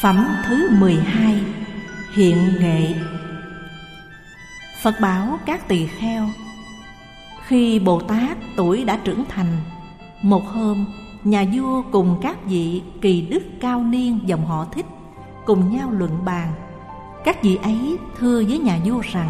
Phẩm thứ 12. Hiện nghệ. Phật bảo các tỳ kheo: khi Bồ Tát tuổi đã trưởng thành, một hôm nhà vua cùng các vị kỳ đức cao niên dòng họ Thích cùng nhau luận bàn. Các vị ấy thưa với nhà vua rằng: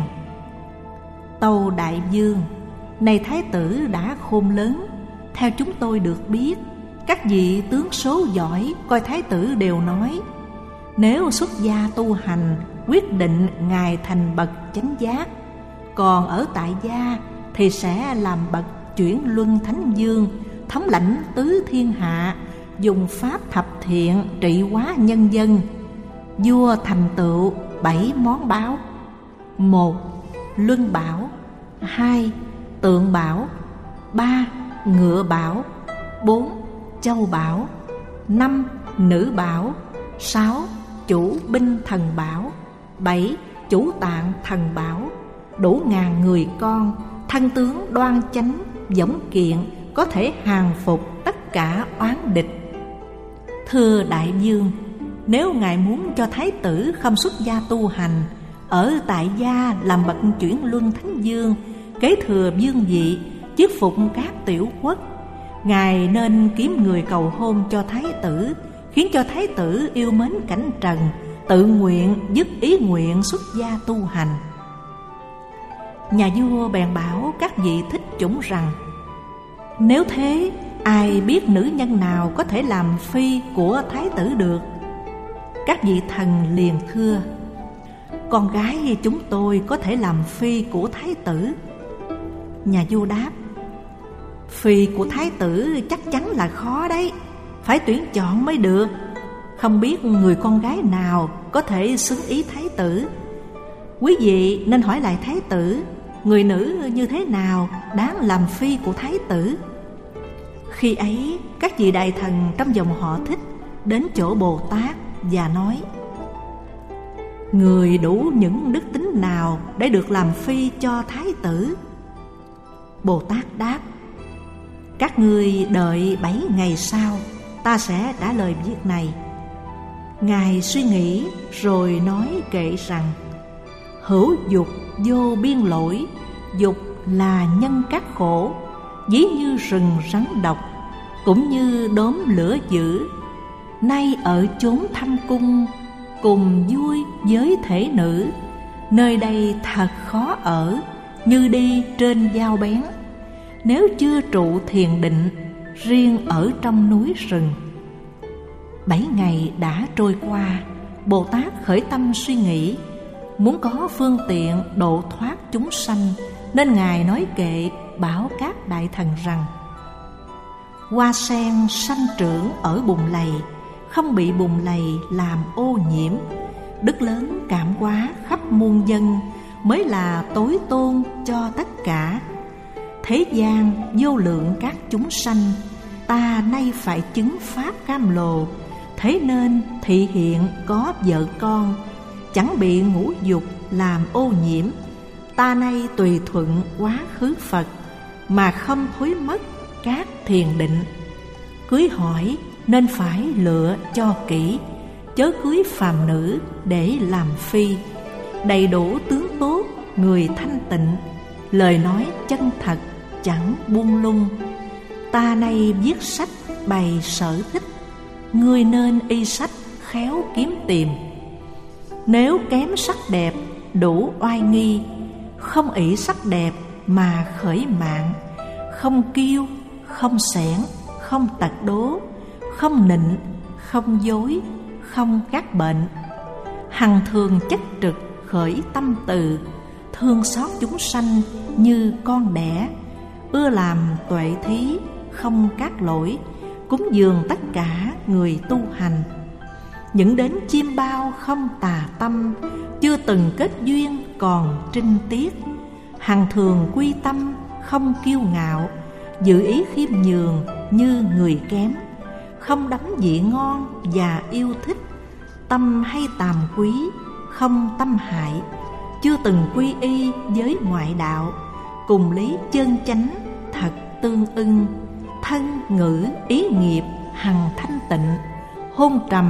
tâu đại vương, này thái tử đã khôn lớn, theo chúng tôi được biết, các vị tướng số giỏi coi thái tử đều nói, nếu xuất gia tu hành, quyết định ngài thành bậc chánh giác. Còn ở tại gia thì sẽ làm bậc chuyển luân thánh vương, thống lãnh tứ thiên hạ, dùng pháp thập thiện trị hóa nhân dân. Vua thành tựu 7 món báo: 1. Luân bảo. 2. Tượng bảo. 3. Ngựa bảo. 4. Châu bảo. 5. Nữ bảo. 6. Chủ binh thần bảo. 7. Chủ tạng thần bảo. Đủ ngàn người con, thân tướng đoan chánh, dõng kiện, có thể hàng phục tất cả oán địch. Thưa đại vương, nếu ngài muốn cho thái tử không xuất gia tu hành, ở tại gia làm bậc chuyển luân thánh vương, kế thừa vương vị, chiết phục các tiểu quốc, ngài nên kiếm người cầu hôn cho thái tử, khiến cho thái tử yêu mến cảnh trần, tự nguyện dứt ý nguyện xuất gia tu hành. Nhà vua bèn bảo các vị thích chủng rằng: nếu thế, ai biết nữ nhân nào có thể làm phi của thái tử được? Các vị thần liền thưa: con gái chúng tôi có thể làm phi của thái tử. Nhà vua đáp: phi của thái tử chắc chắn là khó đấy, phải tuyển chọn mới được. Không biết người con gái nào có thể xứng ý thái tử. Quý vị nên hỏi lại thái tử, người nữ như thế nào đáng làm phi của thái tử. Khi ấy, các vị đại thần trong dòng họ Thích đến chỗ Bồ Tát và nói: người đủ những đức tính nào để được làm phi cho thái tử? Bồ Tát đáp: các ngươi đợi 7 ngày sau, ta sẽ trả lời việc này. Ngài suy nghĩ rồi nói kệ rằng: hữu dục vô biên lỗi, dục là nhân các khổ, ví như rừng rắn độc, cũng như đốm lửa dữ. Nay ở chốn thâm cung, cùng vui với thể nữ, nơi đây thật khó ở, như đi trên dao bén. Nếu chưa trụ thiền định, riêng ở trong núi rừng. 7 ngày đã trôi qua, Bồ Tát khởi tâm suy nghĩ, muốn có phương tiện độ thoát chúng sanh, nên ngài nói kệ bảo các đại thần rằng: hoa sen sanh trưởng ở bùn lầy, không bị bùn lầy làm ô nhiễm. Đức lớn cảm hóa khắp muôn dân, mới là tối tôn cho tất cả. Thế gian vô lượng các chúng sanh, ta nay phải chứng pháp cam lồ. Thế nên thị hiện có vợ con, chẳng bị ngũ dục làm ô nhiễm. Ta nay tùy thuận quá khứ Phật, mà không thối mất các thiền định. Cưới hỏi nên phải lựa cho kỹ, chớ cưới phàm nữ để làm phi. Đầy đủ tướng tốt, người thanh tịnh, lời nói chân thật, chẳng buông lung. Ta nay viết sách bày sở thích, ngươi nên y sách khéo kiếm tìm. Nếu kém sắc đẹp đủ oai nghi, không ỷ sắc đẹp mà khởi mạng. Không kiêu, không xẻn, không tật đố, không nịnh, không dối, không gác bệnh. hằng thường chất trực khởi tâm từ, thương xót chúng sanh như con đẻ. Ưa làm tuệ thí, không cát lỗi, cúng dường tất cả người tu hành. Những đến chiêm bao không tà tâm, chưa từng kết duyên còn trinh tiết. Hằng thường quy tâm không kiêu ngạo, giữ ý khiêm nhường như người kém. Không đắm vị ngon và yêu thích, tâm hay tàm quý không tâm hại. Chưa từng quy y với ngoại đạo, cùng lý chân chánh thật tương ưng. Thân ngữ ý nghiệp hằng thanh tịnh, hôn trầm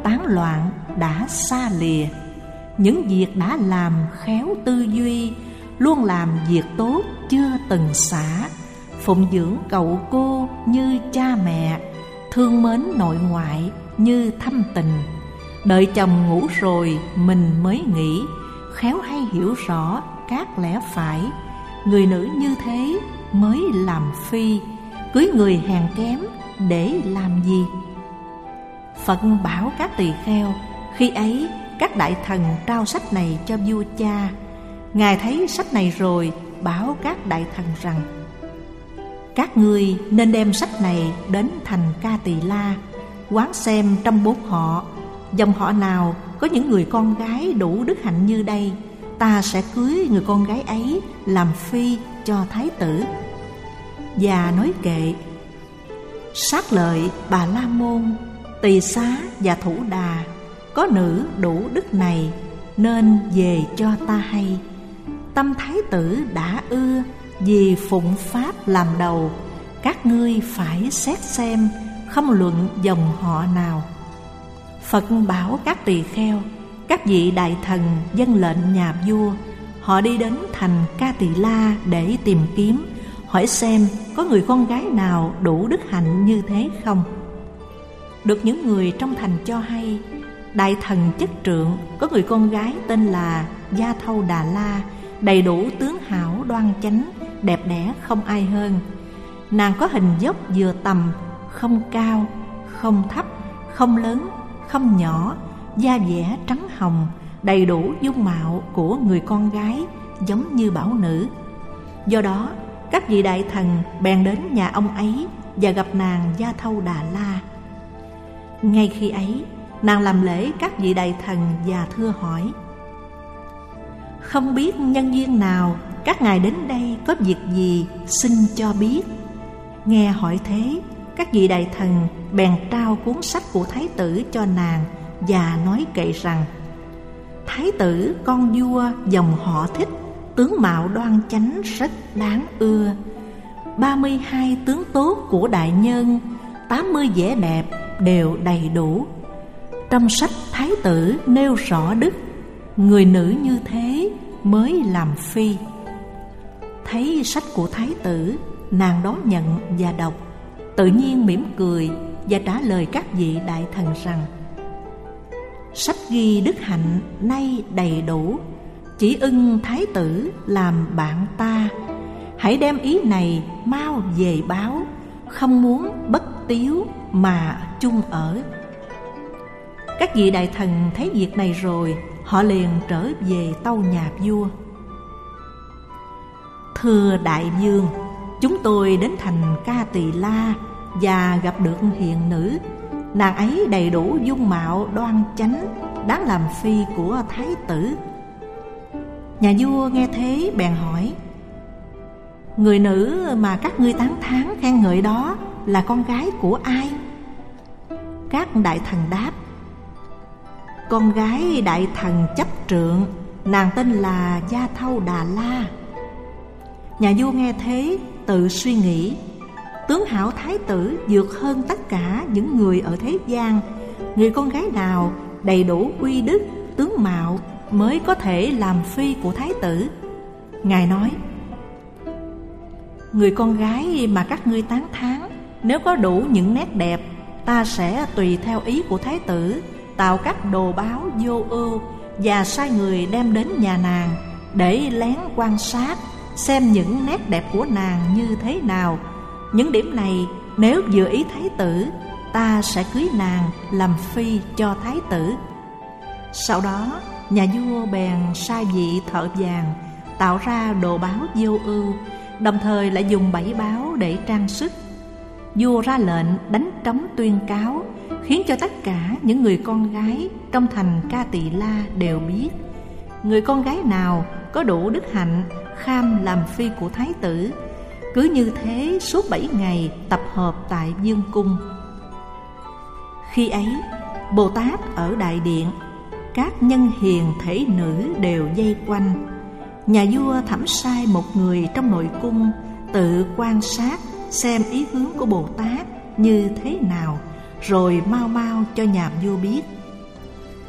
tán loạn đã xa lìa. Những việc đã làm khéo tư duy, luôn làm việc tốt chưa từng xả. Phụng dưỡng cậu cô như cha mẹ, thương mến nội ngoại như thâm tình. Đợi chồng ngủ rồi mình mới nghỉ, khéo hay hiểu rõ các lẽ phải. Người nữ như thế mới làm phi, cưới người hèn kém để làm gì? Phật bảo các tỳ kheo. Khi ấy các đại thần trao sách này cho vua cha. Ngài thấy sách này rồi bảo các đại thần rằng: các ngươi nên đem sách này đến thành Ca Tỳ La, quán xem trong 4 họ, dòng họ nào có những người con gái đủ đức hạnh như đây, ta sẽ cưới người con gái ấy làm phi cho thái tử. Và nói kệ: sát lợi Bà La Môn, Tỳ Xá và Thủ Đà, có nữ đủ đức này, nên về cho ta hay. Tâm thái tử đã ưa, vì phụng pháp làm đầu. Các ngươi phải xét xem, không luận dòng họ nào. Phật bảo các tỳ kheo. Các vị đại thần dâng lệnh nhà vua. Họ đi đến thành Ca Tỳ La để tìm kiếm, hỏi xem có người con gái nào đủ đức hạnh như thế không. Được những người trong thành cho hay, đại thần chất trượng có người con gái tên là Gia Thâu Đà La, đầy đủ tướng hảo đoan chánh, đẹp đẽ không ai hơn. Nàng có hình dốc vừa tầm, không cao, không thấp, không lớn, không nhỏ, da dẻ trắng hồng, đầy đủ dung mạo của người con gái, giống như bảo nữ. Do đó các vị đại thần bèn đến nhà ông ấy và gặp nàng Gia Thâu Đà La. Ngay khi ấy nàng làm lễ các vị đại thần và thưa hỏi: không biết nhân duyên nào các ngài đến đây có việc gì, xin cho biết. Nghe hỏi thế, các vị đại thần bèn trao cuốn sách của thái tử cho nàng và nói kệ rằng: thái tử con vua dòng họ Thích, tướng mạo đoan chánh rất đáng ưa. 32 tướng tốt của đại nhân, 80 vẻ đẹp đều đầy đủ. Trong sách thái tử nêu rõ đức, người nữ như thế mới làm phi. Thấy sách của thái tử, nàng đón nhận và đọc, tự nhiên mỉm cười và trả lời các vị đại thần rằng: sách ghi đức hạnh nay đầy đủ, chỉ ưng thái tử làm bạn ta. Hãy đem ý này mau về báo, không muốn bất tiếu mà chung ở. Các vị đại thần thấy việc này rồi, họ liền trở về tâu nhà vua: thưa đại vương, chúng tôi đến thành Ca Tỳ La và gặp được hiền nữ. Nàng ấy đầy đủ dung mạo đoan chánh, đáng làm phi của thái tử. Nhà vua nghe thế bèn hỏi: người nữ mà các ngươi tán thán khen ngợi đó là con gái của ai? Các đại thần đáp: con gái đại thần chấp trượng, nàng tên là Gia Thâu Đà La. Nhà vua nghe thế tự suy nghĩ: tướng hảo thái tử vượt hơn tất cả những người ở thế gian, người con gái nào đầy đủ uy đức, tướng mạo mới có thể làm phi của thái tử? Ngài nói: người con gái mà các ngươi tán thán, nếu có đủ những nét đẹp, ta sẽ tùy theo ý của thái tử, tạo các đồ báo vô ưu và sai người đem đến nhà nàng để lén quan sát, xem những nét đẹp của nàng như thế nào. Những điểm này nếu vừa ý thái tử, ta sẽ cưới nàng làm phi cho thái tử. Sau đó nhà vua bèn sai vị thợ vàng tạo ra đồ báo vô ưu, đồng thời lại dùng 7 báo để trang sức. Vua ra lệnh đánh trống tuyên cáo, khiến cho tất cả những người con gái trong thành Ca Tỳ La đều biết, người con gái nào có đủ đức hạnh kham làm phi của thái tử. Cứ như thế suốt 7 ngày tập hợp tại vương cung. Khi ấy Bồ Tát ở đại điện, các nhân hiền thể nữ đều vây quanh. Nhà vua thẩm sai một người trong nội cung tự quan sát xem ý hướng của Bồ Tát như thế nào, rồi mau mau cho nhà vua biết.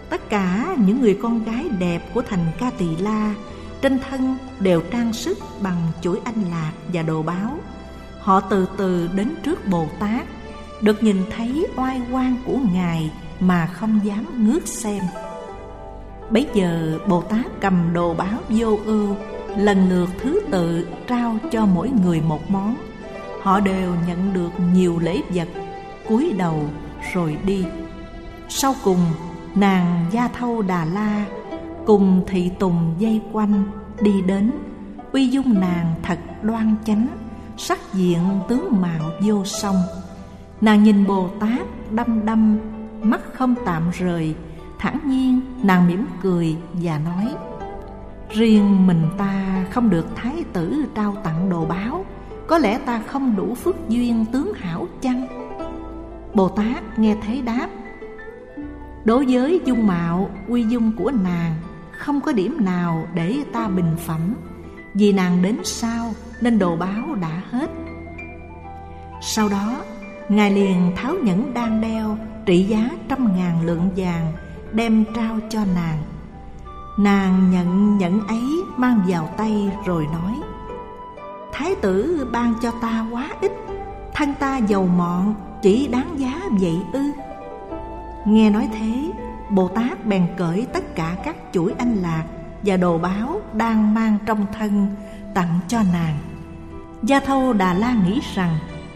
tất cả những người con gái đẹp của thành Ca Tỳ La trên thân đều trang sức bằng chuỗi anh lạc và đồ báo. Họ từ từ đến trước Bồ Tát, được nhìn thấy oai quang của Ngài mà không dám ngước xem. Bấy giờ Bồ Tát cầm đồ báo vô ưu, lần lượt thứ tự trao cho mỗi người một món. Họ đều nhận được nhiều lễ vật, cúi đầu rồi đi. Sau cùng, nàng Gia Thâu Đà La cùng thị tùng dây quanh đi đến. Uy dung nàng thật đoan chánh, sắc diện tướng mạo vô song. Nàng nhìn Bồ Tát đăm đăm, mắt không tạm rời. Thản nhiên nàng mỉm cười và nói: riêng mình ta không được thái tử trao tặng đồ báo, có lẽ ta không đủ phước duyên tướng hảo chăng? Bồ Tát nghe thế đáp: đối với dung mạo uy dung của nàng, không có điểm nào để ta bình phẩm. Vì nàng đến sau nên đồ báo đã hết. Sau đó Ngài liền tháo nhẫn đang đeo trị giá 100.000 lượng vàng, đem trao cho nàng. Nàng nhận nhẫn ấy mang vào tay rồi nói: thái tử ban cho ta quá ít, thân ta giàu mọn, chỉ đáng giá vậy ư? Nghe nói thế, Bồ Tát bèn cởi tất cả các chuỗi anh lạc và đồ báo đang mang trong thân tặng cho nàng. Gia Thâu Đà La nghĩ rằng: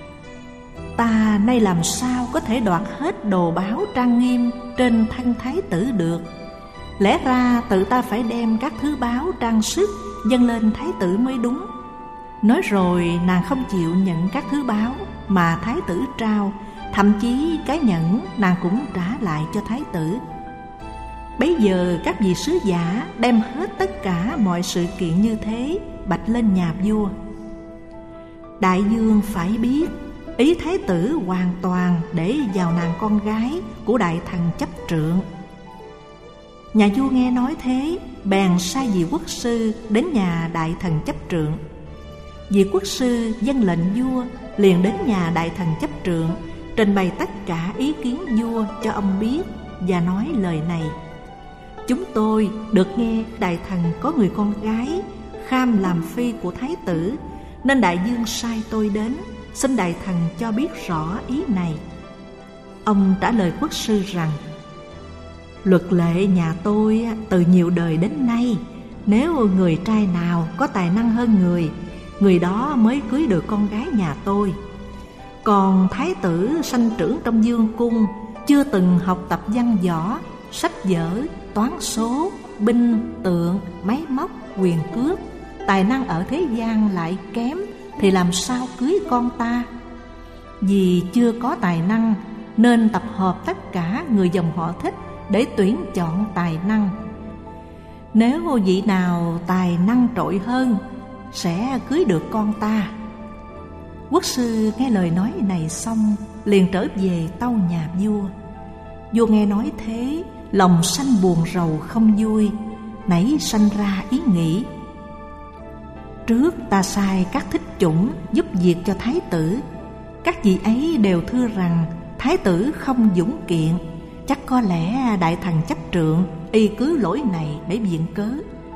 ta nay làm sao có thể đoạt hết đồ báo trang nghiêm trên thân thái tử được? Lẽ ra tự ta phải đem các thứ báo trang sức dâng lên thái tử mới đúng. Nói rồi nàng không chịu nhận các thứ báo mà thái tử trao, thậm chí cái nhẫn nàng cũng trả lại cho thái tử. Bấy giờ các vị sứ giả đem hết tất cả mọi sự kiện như thế bạch lên nhà vua. Đại vương phải biết, ý thái tử hoàn toàn để vào nàng con gái của đại thần chấp trượng. Nhà vua nghe nói thế, bèn sai vị quốc sư đến nhà đại thần chấp trượng. Vị quốc sư vâng lệnh vua, liền đến nhà đại thần chấp trượng, trình bày tất cả ý kiến vua cho ông biết và nói lời này: chúng tôi được nghe đại thần có người con gái kham làm phi của thái tử, nên đại vương sai tôi đến, xin đại thần cho biết rõ ý này. Ông trả lời quốc sư rằng: luật lệ nhà tôi từ nhiều đời đến nay, nếu người trai nào có tài năng hơn người đó mới cưới được con gái nhà tôi. Còn thái tử sanh trưởng trong vương cung, chưa từng học tập văn võ, sách vở, toán số, binh tượng, máy móc, quyền cước, tài năng ở thế gian lại kém, thì làm sao cưới con ta? Vì chưa có tài năng nên tập hợp tất cả người dòng họ thích để tuyển chọn tài năng. Nếu vị nào tài năng trội hơn sẽ cưới được con ta. Quốc sư nghe lời nói này xong, liền trở về tâu nhà vua. Vua nghe nói thế, lòng sanh buồn rầu không vui, nảy sanh ra ý nghĩ: trước ta sai các thích chủng giúp việc cho thái tử, các vị ấy đều thưa rằng thái tử không dũng kiện, chắc có lẽ đại thần chấp trượng y cứ lỗi này để viện cớ.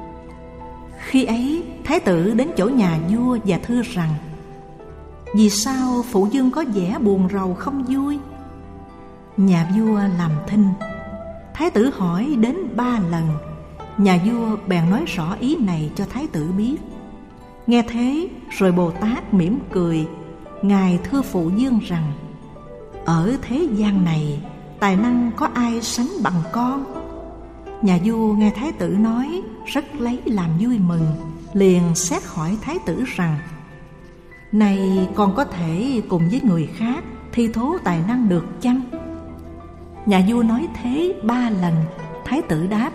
Khi ấy thái tử đến chỗ nhà vua và thưa rằng: vì sao phụ vương có vẻ buồn rầu không vui? Nhà vua làm thinh. Thái tử hỏi đến 3 lần. Nhà vua bèn nói rõ ý này cho thái tử biết. Nghe thế rồi Bồ Tát mỉm cười. Ngài thưa phụ vương rằng: ở thế gian này, tài năng có ai sánh bằng con? Nhà vua nghe thái tử nói rất lấy làm vui mừng, liền xét hỏi thái tử rằng: này con có thể cùng với người khác thi thố tài năng được chăng? Nhà vua nói thế 3 lần. Thái tử đáp: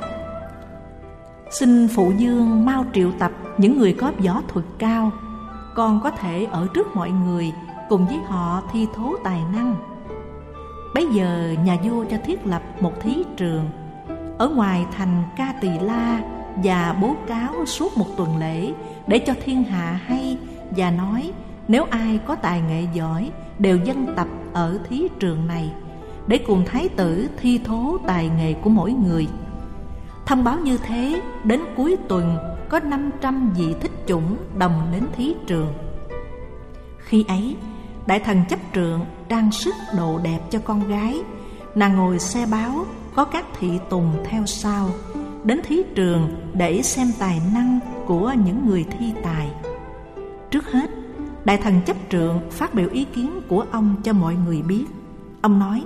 xin phụ vương mau triệu tập những người có võ thuật cao, con có thể ở trước mọi người cùng với họ thi thố tài năng. Bấy giờ nhà vua cho thiết lập một thí trường ở ngoài thành Ca Tỳ La và bố cáo suốt 1 tuần lễ để cho thiên hạ hay, và nói nếu ai có tài nghệ giỏi đều dân tập ở thí trường này, để cùng thái tử thi thố tài nghệ của mỗi người. Thông báo như thế, đến cuối tuần có 500 vị thích chủng đồng đến thí trường. Khi ấy, đại thần chấp trượng trang sức đồ đẹp cho con gái. Nàng ngồi xe báo, có các thị tùng theo sau, đến thí trường để xem tài năng của những người thi tài. Trước hết, đại thần chấp trượng phát biểu ý kiến của ông cho mọi người biết. Ông nói: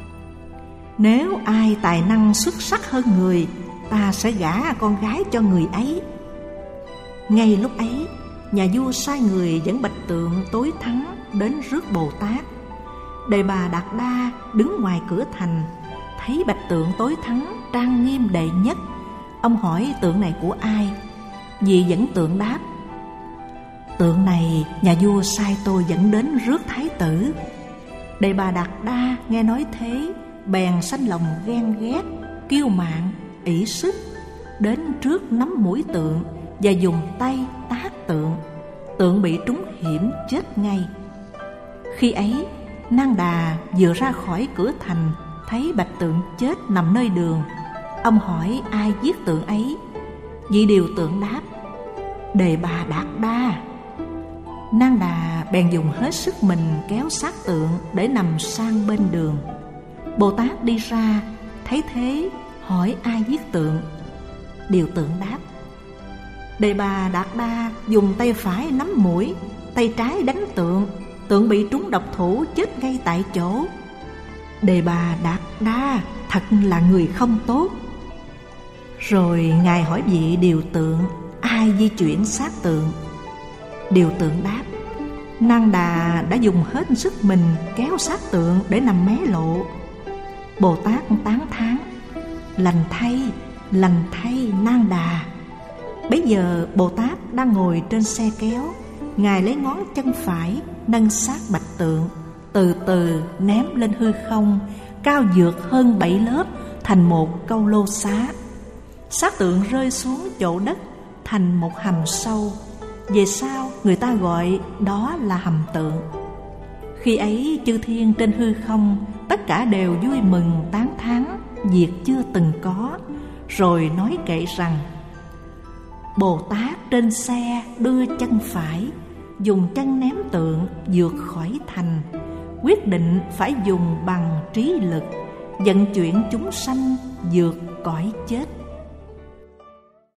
nếu ai tài năng xuất sắc hơn người, ta sẽ gả con gái cho người ấy. Ngay lúc ấy, nhà vua sai người dẫn bạch tượng tối thắng đến rước Bồ Tát. Đề Bà Đạt Đa đứng ngoài cửa thành, thấy bạch tượng tối thắng trang nghiêm đệ nhất. Ông hỏi tượng này của ai? Vị dẫn tượng đáp: tượng này nhà vua sai tôi dẫn đến rước thái tử. Đề Bà Đạt Đa nghe nói thế, bèn sanh lòng ghen ghét, kiêu mạn, ỷ sức, đến trước nắm mũi tượng và dùng tay tát tượng. Tượng bị trúng hiểm chết ngay. Khi ấy, Nang Đà vừa ra khỏi cửa thành, thấy bạch tượng chết nằm nơi đường. Ông hỏi ai giết tượng ấy. Vị điều tượng đáp: Đề Bà Đạt Đa. Nang Đà bèn dùng hết sức mình kéo xác tượng để nằm sang bên đường. Bồ Tát đi ra, thấy thế hỏi ai giết tượng. Điều tượng đáp: Đề Bà Đạt Đa dùng tay phải nắm mũi, tay trái đánh tượng. Tượng bị trúng độc thủ chết ngay tại chỗ. Đề Bà Đạt Đa thật là người không tốt. Rồi ngài hỏi vị điều tượng ai di chuyển xác tượng. Điều tượng đáp: Nang Đà đã dùng hết sức mình kéo xác tượng để nằm mé lộ. Bồ Tát tán thán: lành thay Nang Đà. Bấy giờ Bồ Tát đang ngồi trên xe kéo. Ngài lấy ngón chân phải nâng xác bạch tượng, từ từ ném lên hư không, cao vượt hơn 7 lớp thành một câu lô xá. Xác tượng rơi xuống chỗ đất thành một hầm sâu. Về sau người ta gọi đó là hầm tượng. Khi ấy chư thiên trên hư không tất cả đều vui mừng tán thán việc chưa từng có, rồi nói kệ rằng: Bồ Tát trên xe đưa chân phải, dùng chân ném tượng vượt khỏi thành, quyết định phải dùng bằng trí lực vận chuyển chúng sanh vượt cõi chết.